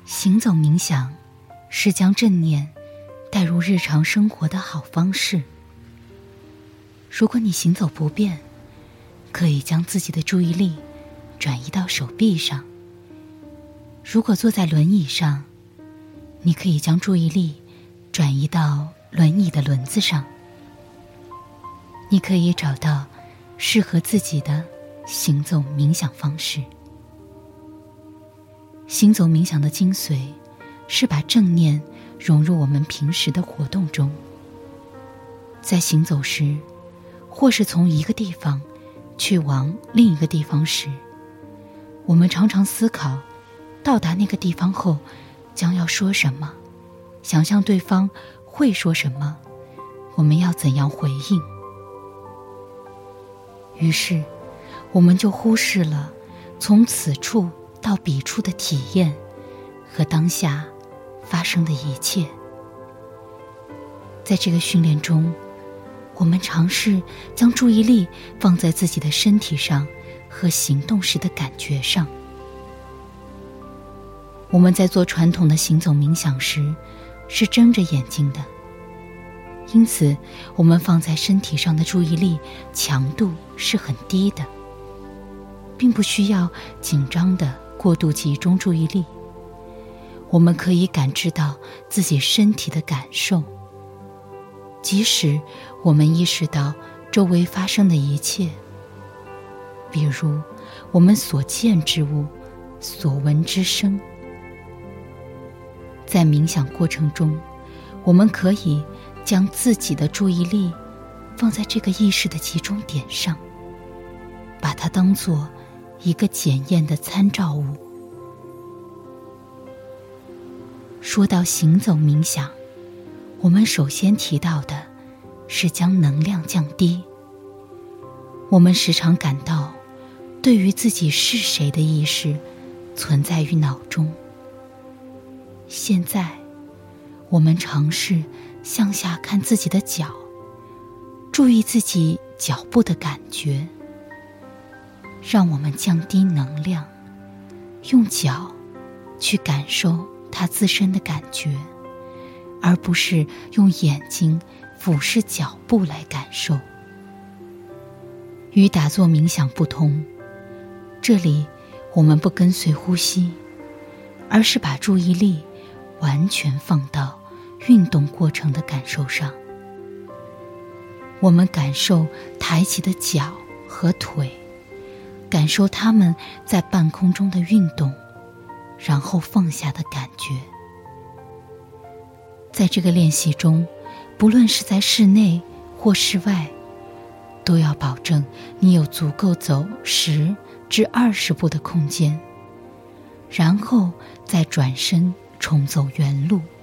行走冥想是将正念带入日常生活的好方式。如果你行走不便，可以将自己的注意力转移到手臂上。如果坐在轮椅上，你可以将注意力转移到轮椅的轮子上。你可以找到适合自己的行走冥想方式。行走冥想的精髓是把正念融入我们平时的活动中。在行走时，或是从一个地方去往另一个地方时，我们常常思考到达那个地方后将要说什么，想象对方会说什么，我们要怎样回应。于是我们就忽视了从此处到彼处的体验和当下发生的一切。在这个训练中，我们尝试将注意力放在自己的身体上和行动时的感觉上。我们在做传统的行走冥想时是睁着眼睛的，因此我们放在身体上的注意力强度是很低的，并不需要紧张的过度集中注意力。我们可以感知到自己身体的感受，即使我们意识到周围发生的一切，比如我们所见之物，所闻之声。在冥想过程中，我们可以将自己的注意力放在这个意识的集中点上，把它当作一个检验的参照物。说到行走冥想，我们首先提到的是将能量降低。我们时常感到对于自己是谁的意识存在于脑中。现在我们尝试向下看自己的脚，注意自己脚步的感觉，让我们降低能量，用脚去感受它自身的感觉，而不是用眼睛俯视脚步来感受。与打坐冥想不同，这里我们不跟随呼吸，而是把注意力完全放到运动过程的感受上。我们感受抬起的脚和腿，感受它们在半空中的运动，然后放下的感觉。在这个练习中，不论是在室内或室外，都要保证你有足够走10至20步的空间，然后再转身重走原路。